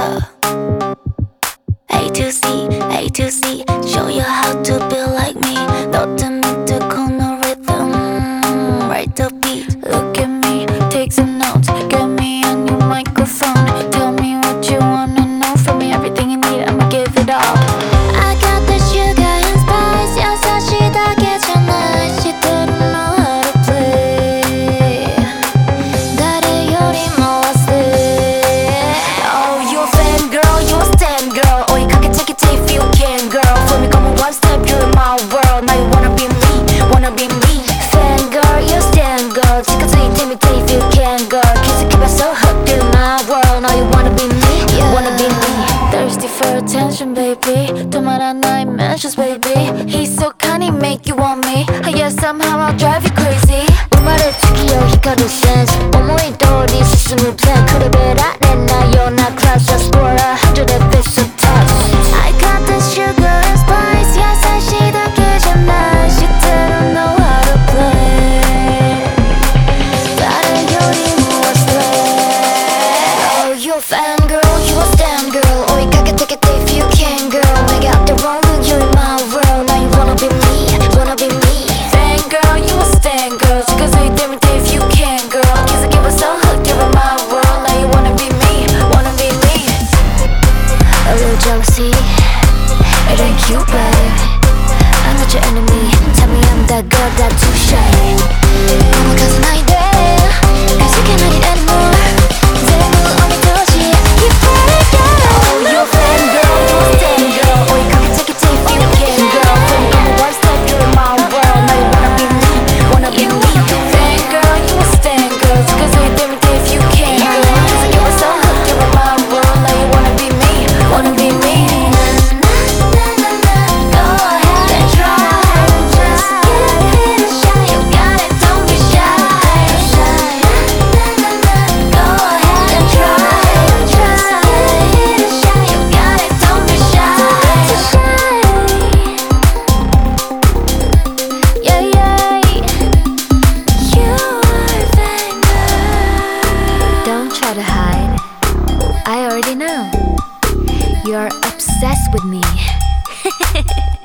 A to C, A to C, show you how to be like me. 너 때문에 듣고 no rhythm, right the beat. Look at me, take some notes, get me a new microphone. Tell me what you wanna know from me, everything you need, I'ma give it all. I got the sugar and spice, 여섯이 다 괜찮아. She didn't know how to play. 나를 요리 먹었어. Oh, you a fan girl, you a stan girl. Oh, you could take it if you can, girl. For me, come one step, you're in my world. Now you wanna be me, wanna be me. Fan girl, you a stan girl. Take it if you can, girl. Kiss it, keep it so hooked in my world. Now you wanna be me, wanna be me. Thirsty for attention, baby. 또 말한 나의 mentions, baby. He's so kind, he make you want me. Yeah, somehow I'll drive you crazy. 우마를 죽이려 히카루 sense. 오모이 도리 스스무 plan. 그래벨 아래 나 you're not class. Just for 100 episode touch. I got the sugar and spice. 여섯이 다 괜찮아. She didn't know how to play. 다른 요리 무엇을 해. Oh, you a fan girl, you a stan girl. Oh, you gotta take it if you can, girl. I got the wrong with you in my world. Now you wanna be me, wanna be me. Fan girl, you a stan girl. 지금 서 있다면 if you can, girl. 계속 give us so hooked, you're in my world. Now you wanna be me, wanna be me. A little jealousy, it ain't cute, babe. I'm not your enemy. Tell me I'm that girl that too shy. 어머 가서 나이 돼. Cause you cannot eat anymore. 이제는 어느 도시 you better go. Oh, you a fan girl, you a stan girl. Oh, you gotta take it if you can, girl. From one step, you're in my world. Now you wanna be me, wanna be me. Fan girl, you a stan girl. 지금 서 있다면 if you can, girl. Cause you were so hooked, you're in my world. Now you wanna be me, wanna be me. Go ahead and try. Just give it a shot. You got it, don't be shy. Go ahead and try. Just give it a shot. You got it, don't be shy. Yeah, yeah. You are vanguard. Don't try to hide. I already know. You're obsessed with me.